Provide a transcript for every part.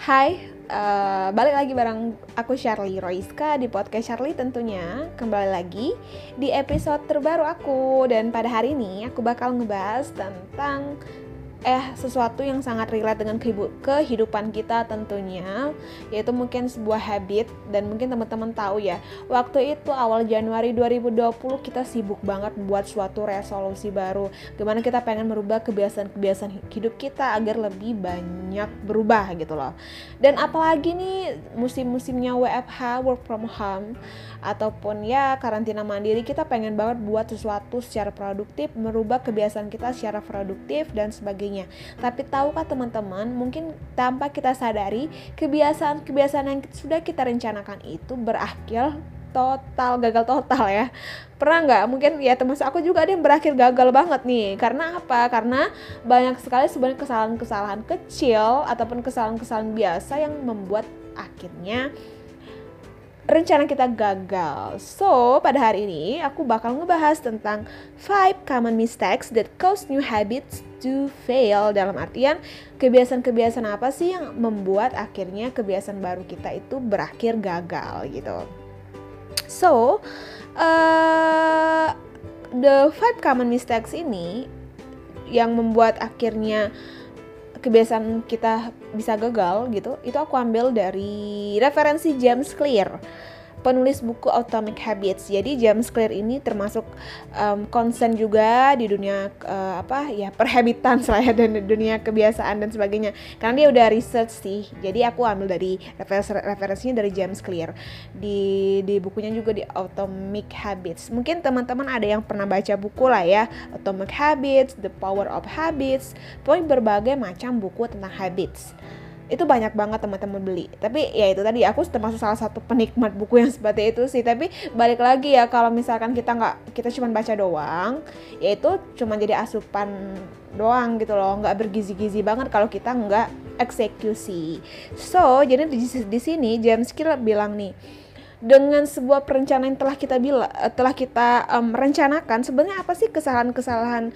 Hai, balik lagi bareng aku Charlie Roiska di podcast Charlie tentunya. Kembali lagi di episode terbaru aku. Dan pada hari ini aku bakal ngebahas tentang sesuatu yang sangat relate dengan kehidupan kita tentunya, yaitu mungkin sebuah habit. Dan mungkin teman-teman tahu ya, waktu itu awal Januari 2020 kita sibuk banget buat suatu resolusi baru, gimana kita pengen merubah kebiasaan-kebiasaan hidup kita agar lebih banyak berubah gitu loh. Dan apalagi nih musim-musimnya WFH, work from home, ataupun ya karantina mandiri, kita pengen banget buat sesuatu secara produktif, merubah kebiasaan kita secara produktif dan sebagainya. Tapi tahukah teman-teman, mungkin tanpa kita sadari, kebiasaan-kebiasaan yang sudah kita rencanakan itu berakhir gagal total ya. Pernah nggak? Mungkin ya termasuk aku juga ada yang berakhir gagal banget nih. Karena apa? Karena banyak sekali sebenarnya kesalahan-kesalahan kecil ataupun kesalahan-kesalahan biasa yang membuat akhirnya rencana kita gagal. So, pada hari ini aku bakal ngebahas tentang 5 common mistakes that cause new habits to fail. Dalam artian, kebiasaan-kebiasaan apa sih yang membuat akhirnya kebiasaan baru kita itu berakhir gagal gitu. So, the 5 common mistakes ini yang membuat akhirnya kebiasaan kita bisa gagal gitu, itu aku ambil dari referensi James Clear, penulis buku Atomic Habits. Jadi James Clear ini termasuk konsen juga di dunia perhabitan dan dunia kebiasaan dan sebagainya. Karena dia udah research sih. Jadi aku ambil dari referensinya dari James Clear. Di bukunya juga di Atomic Habits. Mungkin teman-teman ada yang pernah baca buku lah ya, Atomic Habits, The Power of Habits, pokoknya berbagai macam buku tentang habits. Itu banyak banget teman-teman beli. Tapi ya itu tadi, aku termasuk salah satu penikmat buku yang seperti itu sih. Tapi balik lagi ya, kalau misalkan kita cuma baca doang, ya itu cuma jadi asupan doang gitu loh, nggak bergizi-gizi banget kalau kita nggak eksekusi. So jadi di sini James Clear bilang nih, dengan sebuah perencanaan yang telah kita rencanakan, sebenarnya apa sih kesalahan-kesalahan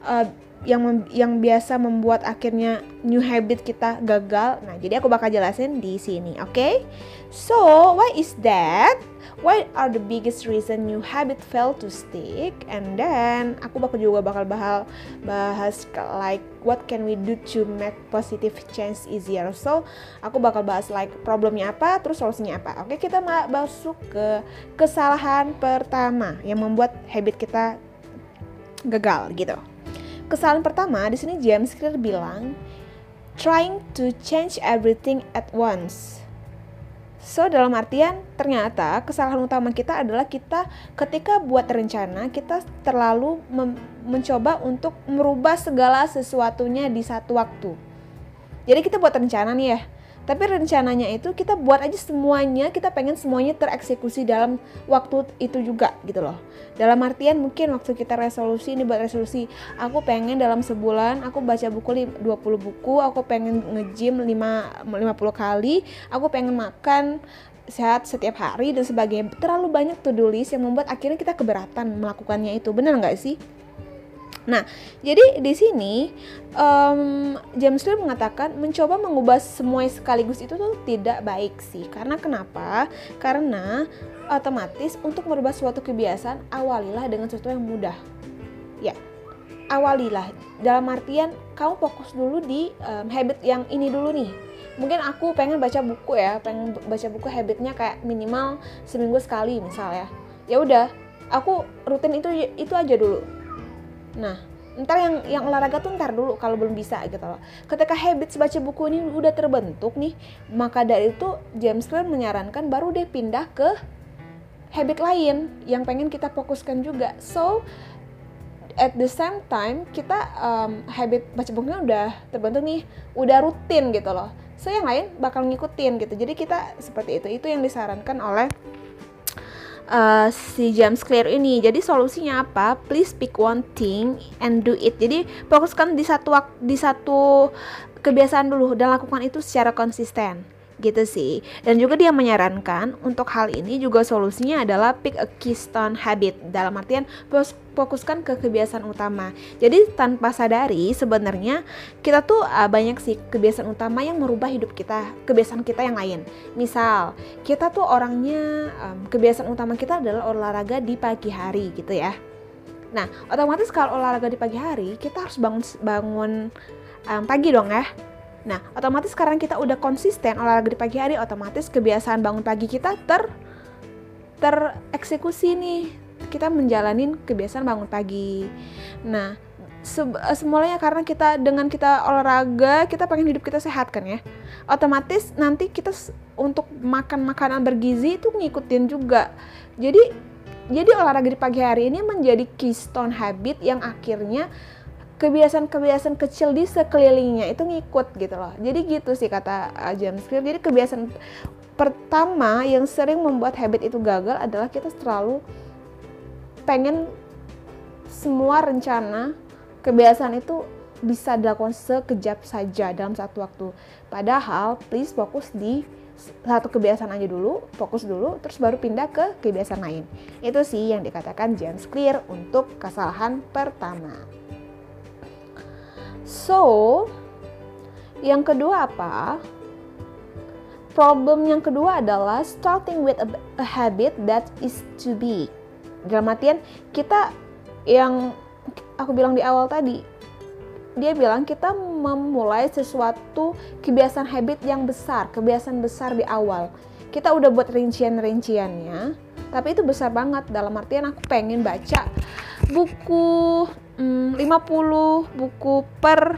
yang biasa membuat akhirnya new habit kita gagal. Nah, jadi aku bakal jelasin di sini, oke? So, why is that? Why are the biggest reason new habit fail to stick? And then aku bakal bahas like what can we do to make positive change easier. So, aku bakal bahas like problemnya apa, terus solusinya apa. Oke, kita masuk ke kesalahan pertama yang membuat habit kita gagal gitu. Kesalahan pertama di sini James Clear bilang, trying to change everything at once. So dalam artian ternyata kesalahan utama kita adalah kita ketika buat rencana, kita terlalu mencoba untuk merubah segala sesuatunya di satu waktu. Jadi kita buat rencana nih ya, tapi rencananya itu kita buat aja semuanya, kita pengen semuanya tereksekusi dalam waktu itu juga gitu loh. Dalam artian mungkin waktu kita buat resolusi, aku pengen dalam sebulan aku baca buku 20 buku, aku pengen nge-gym 50 kali, aku pengen makan sehat setiap hari dan sebagainya. Terlalu banyak to-do list yang membuat akhirnya kita keberatan melakukannya itu. Benar nggak sih? Nah, jadi di sini James Clear mengatakan mencoba mengubah semuanya sekaligus itu tuh tidak baik sih. Karena kenapa? Karena otomatis untuk merubah suatu kebiasaan, awalilah dengan sesuatu yang mudah. Ya, awalilah. Dalam artian kamu fokus dulu di habit yang ini dulu nih. Mungkin aku pengen baca buku habitnya kayak minimal seminggu sekali misalnya. Ya udah, aku rutin itu aja dulu. Nah, ntar yang olahraga tuh ntar dulu kalau belum bisa gitu loh. Ketika habits baca buku ini udah terbentuk nih, maka dari itu James Clear menyarankan baru deh pindah ke habit lain yang pengen kita fokuskan juga. So at the same time kita habit baca bukunya udah terbentuk nih, udah rutin gitu loh. So yang lain bakal ngikutin gitu. Jadi kita seperti itu yang disarankan oleh si James Clear ini. Jadi solusinya apa? Please pick one thing and do it. Jadi fokuskan di satu kebiasaan dulu dan lakukan itu secara konsisten. gitu sih. Dan juga dia menyarankan untuk hal ini juga solusinya adalah pick a keystone habit, dalam artian fokuskan ke kebiasaan utama. Jadi tanpa sadari sebenarnya kita tuh banyak sih kebiasaan utama yang merubah hidup kita, kebiasaan kita yang lain. Misal kita tuh orangnya kebiasaan utama kita adalah olahraga di pagi hari gitu ya. Nah otomatis kalau olahraga di pagi hari kita harus bangun pagi dong ya. Nah, otomatis sekarang kita udah konsisten olahraga di pagi hari, otomatis kebiasaan bangun pagi kita tereksekusi nih. Kita menjalanin kebiasaan bangun pagi. Nah, semulanya karena dengan kita olahraga, kita pengen hidup kita sehat kan ya. Otomatis nanti kita untuk makan makanan bergizi itu ngikutin juga. Jadi olahraga di pagi hari ini menjadi keystone habit yang akhirnya kebiasaan-kebiasaan kecil di sekelilingnya itu ngikut gitu loh. Jadi gitu sih kata James Clear. Jadi kebiasaan pertama yang sering membuat habit itu gagal adalah kita selalu pengen semua rencana kebiasaan itu bisa dilakukan sekejap saja dalam satu waktu. Padahal please fokus di satu kebiasaan aja dulu, fokus dulu, terus baru pindah ke kebiasaan lain. Itu sih yang dikatakan James Clear untuk kesalahan pertama. So, yang kedua apa? Problem yang kedua adalah starting with a habit that is too big. Dalam artian kita yang aku bilang di awal tadi, dia bilang kita memulai sesuatu kebiasaan habit yang besar, kebiasaan besar di awal. Kita udah buat rincian-rinciannya, tapi itu besar banget. Dalam artian aku pengen baca buku 50 buku per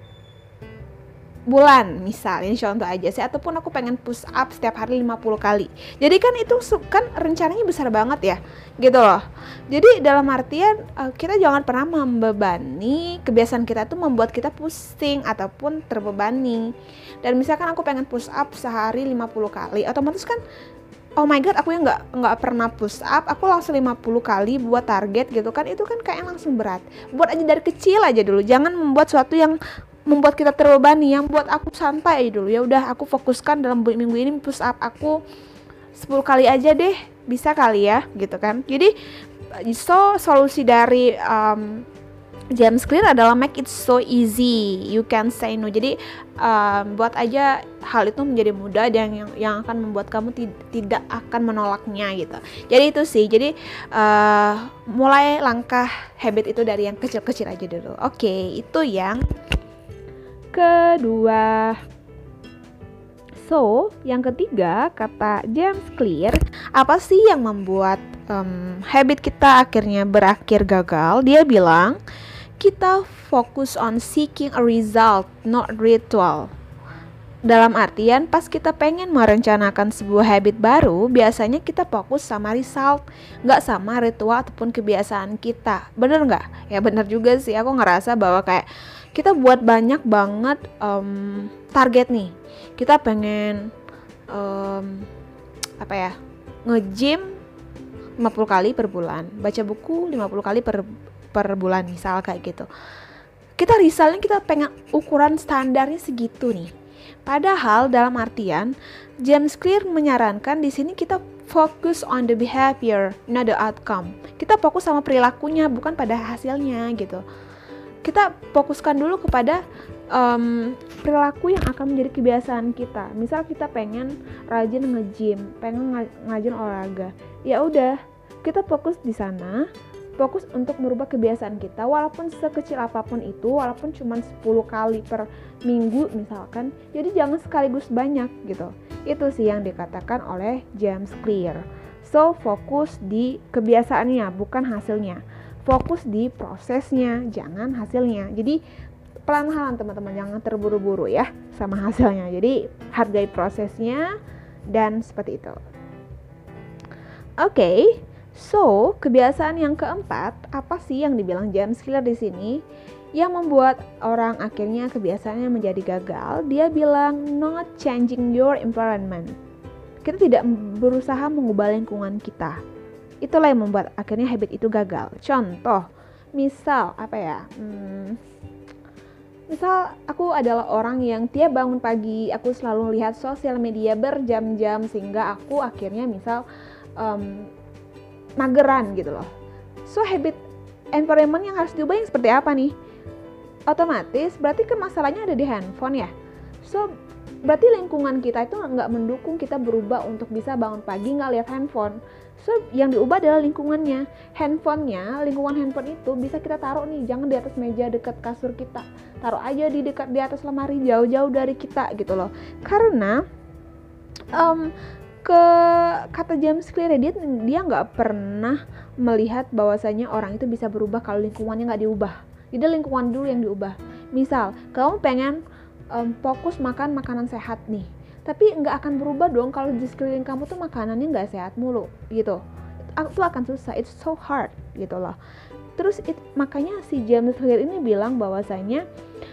bulan misal, ini contoh aja sih, ataupun aku pengen push up setiap hari 50 kali. Jadi kan itu kan rencananya besar banget ya gitu loh. Jadi dalam artian kita jangan pernah membebani kebiasaan kita tuh membuat kita pusing ataupun terbebani. Dan misalkan aku pengen push up sehari 50 kali, otomatis kan oh my god, aku yang nggak pernah push up, aku langsung 50 kali buat target gitu kan, itu kan kayak langsung berat. Buat aja dari kecil aja dulu, jangan membuat sesuatu yang membuat kita terbebani, yang buat aku santai aja dulu. Ya udah, aku fokuskan dalam minggu ini push up aku 10 kali aja deh, bisa kali ya gitu kan. Jadi solusi dari James Clear adalah make it so easy, you can say no. Jadi buat aja hal itu menjadi mudah dan yang akan membuat kamu tidak akan menolaknya gitu. Jadi itu sih. Jadi mulai langkah habit itu dari yang kecil-kecil aja dulu. Oke, itu yang kedua. So, yang ketiga kata James Clear, apa sih yang membuat habit kita akhirnya berakhir gagal? Dia bilang kita fokus on seeking a result, not ritual. Dalam artian pas kita pengen merencanakan sebuah habit baru, biasanya kita fokus sama result, nggak sama ritual ataupun kebiasaan kita. Bener nggak? Ya bener juga sih, aku ngerasa bahwa kayak kita buat banyak banget target nih. Kita pengen nge-gym 50 kali per bulan, baca buku 50 kali per bulan misal kayak gitu. Kita resultnya kita pengen ukuran standarnya segitu nih. Padahal dalam artian James Clear menyarankan di sini kita fokus on the behavior, not the outcome. Kita fokus sama perilakunya, bukan pada hasilnya gitu. Kita fokuskan dulu kepada perilaku yang akan menjadi kebiasaan kita. Misal kita pengen rajin nge-gym, pengen ngajin olahraga. Ya udah, kita fokus di sana. Fokus untuk merubah kebiasaan kita, walaupun sekecil apapun itu, walaupun cuma 10 kali per minggu misalkan. Jadi jangan sekaligus banyak gitu. Itu sih yang dikatakan oleh James Clear. So, fokus di kebiasaannya, bukan hasilnya. Fokus di prosesnya, jangan hasilnya. Jadi pelan-pelan teman-teman, jangan terburu-buru ya sama hasilnya. Jadi hargai prosesnya dan seperti itu. Oke. So, kebiasaan yang keempat, apa sih yang dibilang James Clear di sini yang membuat orang akhirnya kebiasaannya menjadi gagal? Dia bilang not changing your environment. Kita tidak berusaha mengubah lingkungan kita. Itulah yang membuat akhirnya habit itu gagal. Contoh, misal Misal aku adalah orang yang tiap bangun pagi aku selalu lihat sosial media berjam-jam sehingga aku akhirnya misal mageran gitu loh. So habit environment yang harus diubah yang seperti apa nih? Otomatis berarti kan masalahnya ada di handphone ya. So berarti lingkungan kita itu nggak mendukung kita berubah untuk bisa bangun pagi nggak lihat handphone. So yang diubah adalah lingkungannya. Handphonenya, lingkungan handphone itu bisa kita taruh nih, jangan di atas meja dekat kasur kita, taruh aja di atas lemari jauh-jauh dari kita gitu loh. Karena ke kata James Clear dia nggak pernah melihat bahwasanya orang itu bisa berubah kalau lingkungannya nggak diubah. Jadi lingkungan dulu yang diubah. Misal kamu pengen fokus makan makanan sehat nih, tapi nggak akan berubah dong kalau di sekeliling kamu tuh makanannya nggak sehat mulu gitu. Itu akan susah, it's so hard gitu loh. Terus makanya si James Clear ini bilang bahwasanya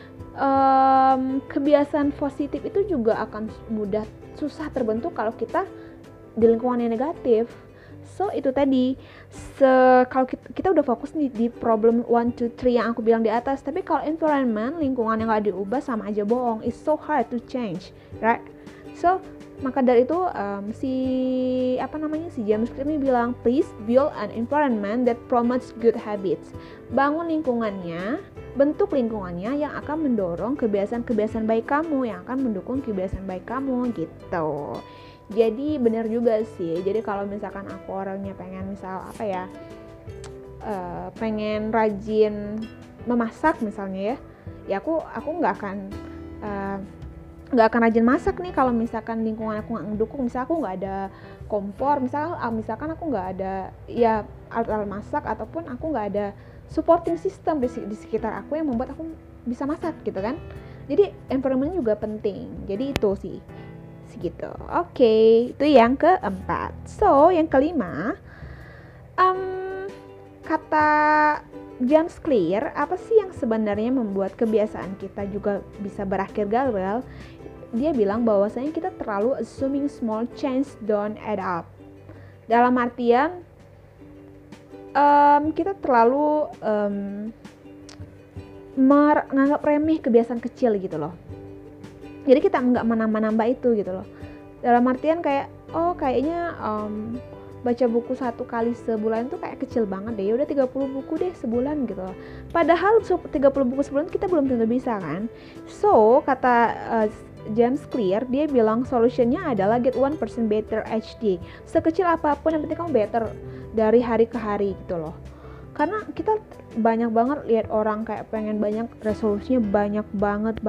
kebiasaan positif itu juga akan susah terbentuk kalau kita di lingkungan yang negatif. So itu tadi, kalau kita udah fokus nih di problem 1, 2, 3 yang aku bilang di atas, tapi kalau environment, lingkungan yang gak diubah sama aja bohong. It's so hard to change, right? So maka dari itu si James Clear ini bilang, please build an environment that promotes good habits. Bangun lingkungannya, bentuk lingkungannya yang akan mendorong kebiasaan-kebiasaan baik kamu, yang akan mendukung kebiasaan baik kamu gitu. Jadi benar juga sih. Jadi kalau misalkan aku orangnya pengen pengen rajin memasak misalnya ya aku nggak akan rajin masak nih kalau misalkan lingkungan aku nggak mendukung. Misal aku nggak ada kompor, misalkan aku nggak ada ya alat-alat masak, ataupun aku nggak ada supporting system di sekitar aku yang membuat aku bisa masak gitu kan. Jadi environment juga penting. Jadi itu sih segitu. Oke, itu yang keempat. So yang kelima, kata James Clear, apa sih yang sebenarnya membuat kebiasaan kita juga bisa berakhir gagal? Dia bilang bahwasanya kita terlalu assuming small change don't add up. Dalam artian kita terlalu menganggap remeh kebiasaan kecil gitu loh. Jadi kita nggak menambah-nambah itu gitu loh. Dalam artian kayak kayaknya baca buku 1 kali sebulan tuh kayak kecil banget deh. Ya udah 30 buku deh sebulan gitu loh. Padahal 30 buku sebulan kita belum tentu bisa kan. So kata James Clear, dia bilang solutionnya adalah get 1% better each day. Sekecil apapun yang penting kamu better dari hari ke hari gitu loh. Karena kita banyak banget lihat orang kayak pengen banyak, resolusinya banyak banget,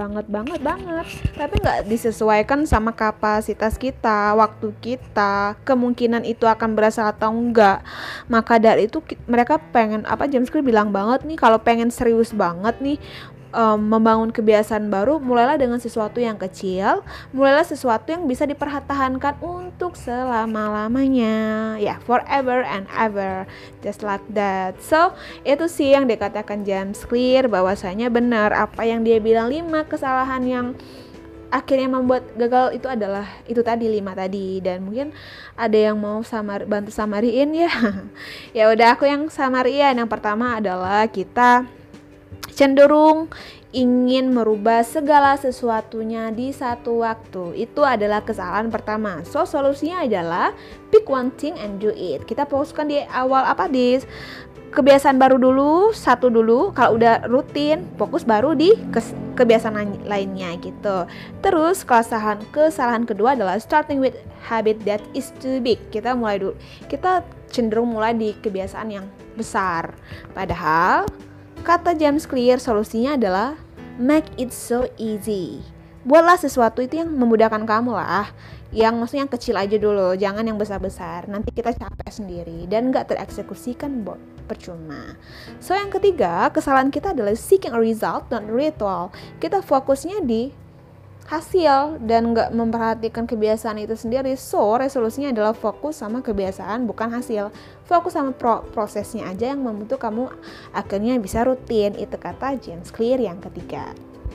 tapi nggak disesuaikan sama kapasitas kita, waktu kita, kemungkinan itu akan berhasil atau enggak. Maka dari itu mereka pengen James Clear bilang banget nih, kalau pengen serius banget nih membangun kebiasaan baru, mulailah dengan sesuatu yang kecil, mulailah sesuatu yang bisa dipertahankan untuk selama-lamanya, ya, forever and ever, just like that. So itu sih yang dikatakan James Clear, bahwasanya benar apa yang dia bilang, 5 kesalahan yang akhirnya membuat gagal itu adalah itu tadi, 5 tadi. Dan mungkin ada yang mau bantu samariin ya. Ya udah, aku yang samariin. Yang pertama adalah kita cenderung ingin merubah segala sesuatunya di satu waktu. Itu adalah kesalahan pertama. So solusinya adalah pick one thing and do it. Kita fokuskan di awal di kebiasaan baru dulu, satu dulu. Kalau udah rutin, fokus baru di kebiasaan lainnya gitu. Terus kesalahan kedua adalah starting with habit that is too big. Kita cenderung mulai di kebiasaan yang besar. Padahal kata James Clear, solusinya adalah make it so easy. Buatlah sesuatu itu yang memudahkan kamu lah. Yang maksudnya yang kecil aja dulu, jangan yang besar-besar. Nanti kita capek sendiri dan gak tereksekusikan, percuma. So yang ketiga, kesalahan kita adalah seeking a result, not ritual. Kita fokusnya di hasil dan gak memperhatikan kebiasaan itu sendiri. So resolusinya adalah fokus sama kebiasaan, bukan hasil. Fokus sama prosesnya aja yang membentuk kamu akhirnya bisa rutin. Itu kata James Clear yang ketiga.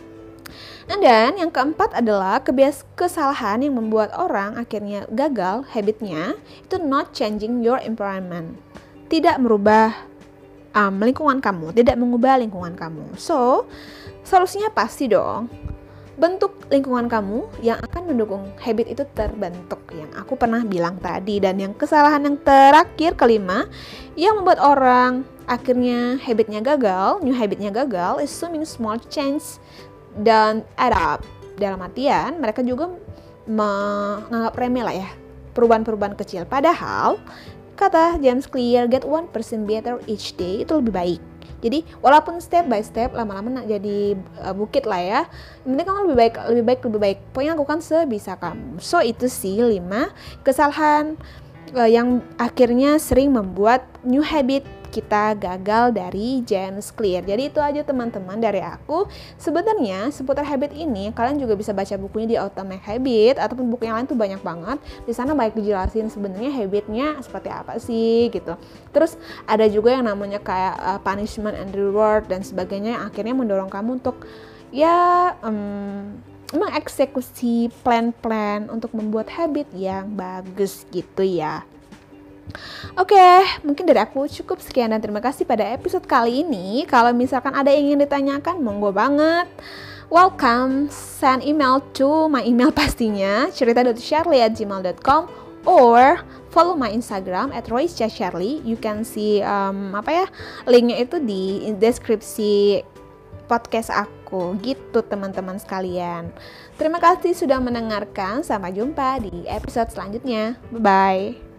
Dan yang keempat adalah kesalahan yang membuat orang akhirnya gagal habitnya, itu not changing your environment. Tidak merubah lingkungan kamu, tidak mengubah lingkungan kamu. So, solusinya pasti dong, bentuk lingkungan kamu yang akan mendukung habit itu terbentuk, yang aku pernah bilang tadi. Dan yang kesalahan yang terakhir, kelima, yang membuat orang akhirnya habitnya gagal, new habitnya gagal, assuming small change dan add up. Dalam artian mereka juga menganggap remeh lah ya perubahan-perubahan kecil, padahal kata James Clear, get 1% better each day, itu lebih baik. Jadi walaupun step by step, lama-lama jadi bukit lah ya. Yang penting kamu lebih baik. Pokoknya lakukan sebisa kamu. So itu sih 5 kesalahan yang akhirnya sering membuat new habit kita gagal dari James Clear. Jadi itu aja teman-teman dari aku. Sebenarnya seputar habit ini kalian juga bisa baca bukunya di Atomic Habit ataupun buku yang lain tuh banyak banget. Di sana baik dijelasin sebenarnya habitnya seperti apa sih gitu. Terus ada juga yang namanya kayak punishment and reward dan sebagainya yang akhirnya mendorong kamu untuk ya mengeksekusi plan-plan untuk membuat habit yang bagus gitu ya. Oke, mungkin dari aku cukup sekian dan terima kasih pada episode kali ini. Kalau misalkan ada yang ingin ditanyakan, monggo banget. Welcome, send email to my email pastinya, cerita.charlie@gmail.com or follow my Instagram @royce_charlie. You can see linknya itu di deskripsi podcast aku gitu teman-teman sekalian. Terima kasih sudah mendengarkan. Sampai jumpa di episode selanjutnya. Bye bye.